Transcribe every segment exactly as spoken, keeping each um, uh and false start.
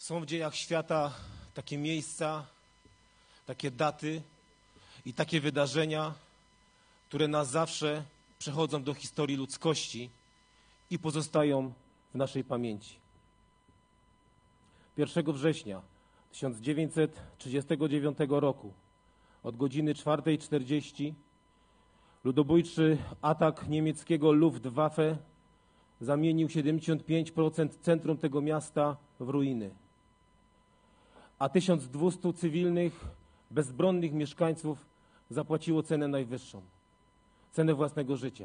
Są w dziejach świata takie miejsca, takie daty i takie wydarzenia, które na zawsze przechodzą do historii ludzkości i pozostają w naszej pamięci. pierwszego września tysiąc dziewięćset trzydziestego dziewiątego roku od godziny czwartej czterdzieści ludobójczy atak niemieckiego Luftwaffe zamienił siedemdziesiąt pięć procent centrum tego miasta w ruiny, a tysiąc dwieście cywilnych, bezbronnych mieszkańców zapłaciło cenę najwyższą, cenę własnego życia.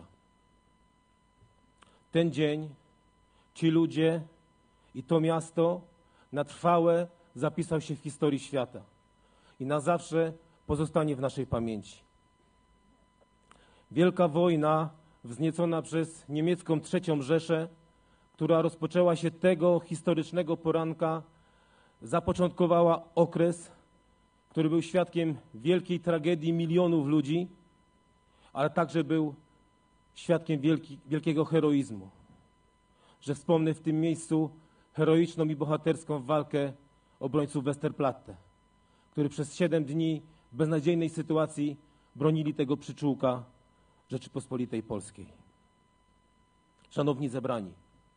Ten dzień, ci ludzie i to miasto na trwałe zapisał się w historii świata i na zawsze pozostanie w naszej pamięci. Wielka wojna wzniecona przez niemiecką trzecią Rzeszę, która rozpoczęła się tego historycznego poranka, zapoczątkowała okres, który był świadkiem wielkiej tragedii milionów ludzi, ale także był świadkiem wielki, wielkiego heroizmu. Że wspomnę w tym miejscu heroiczną i bohaterską walkę obrońców Westerplatte, którzy przez siedem dni w beznadziejnej sytuacji bronili tego przyczółka Rzeczypospolitej Polskiej. Szanowni zebrani,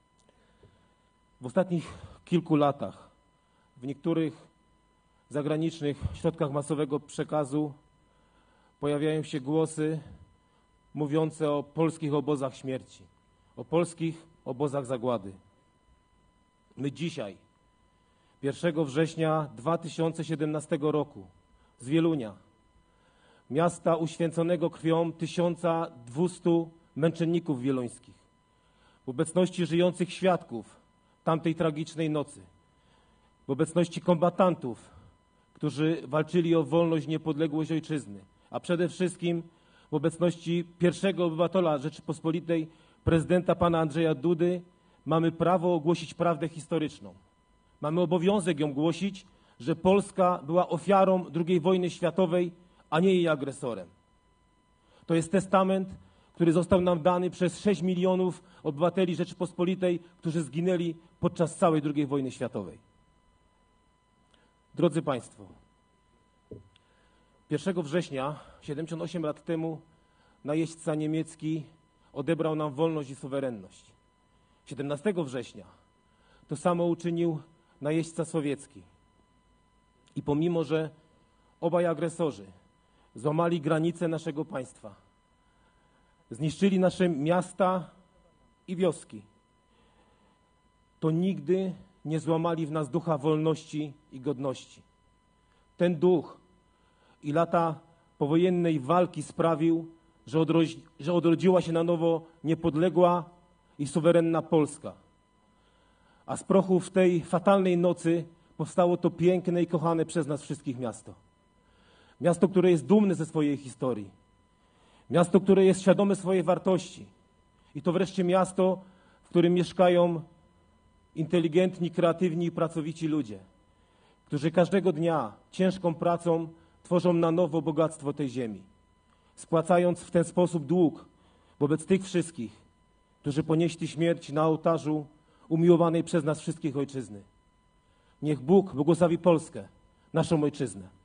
w ostatnich kilku latach w niektórych zagranicznych środkach masowego przekazu pojawiają się głosy mówiące o polskich obozach śmierci, o polskich obozach zagłady. My dzisiaj, pierwszego września dwa tysiące siedemnastego roku z Wielunia, miasta uświęconego krwią tysiąca dwustu męczenników wieluńskich, w obecności żyjących świadków tamtej tragicznej nocy, w obecności kombatantów, którzy walczyli o wolność i niepodległość ojczyzny, a przede wszystkim w obecności pierwszego obywatela Rzeczypospolitej, prezydenta pana Andrzeja Dudy, mamy prawo ogłosić prawdę historyczną. Mamy obowiązek ją głosić, że Polska była ofiarą drugiej wojny światowej, a nie jej agresorem. To jest testament, który został nam dany przez sześć milionów obywateli Rzeczypospolitej, którzy zginęli podczas całej drugiej wojny światowej. Drodzy Państwo, pierwszego września, siedemdziesiąt osiem lat temu, najeźdźca niemiecki odebrał nam wolność i suwerenność. siedemnastego września to samo uczynił najeźdźca sowiecki. I pomimo, że obaj agresorzy złamali granice naszego państwa, zniszczyli nasze miasta i wioski, to nigdy nie złamali w nas ducha wolności i godności. Ten duch i lata powojennej walki sprawił, że, odrodzi, że odrodziła się na nowo niepodległa i suwerenna Polska. A z prochów tej fatalnej nocy powstało to piękne i kochane przez nas wszystkich miasto. Miasto, które jest dumne ze swojej historii. Miasto, które jest świadome swojej wartości. I to wreszcie miasto, w którym mieszkają inteligentni, kreatywni i pracowici ludzie, którzy każdego dnia ciężką pracą tworzą na nowo bogactwo tej ziemi, spłacając w ten sposób dług wobec tych wszystkich, którzy ponieśli śmierć na ołtarzu umiłowanej przez nas wszystkich ojczyzny. Niech Bóg błogosławi Polskę, naszą ojczyznę.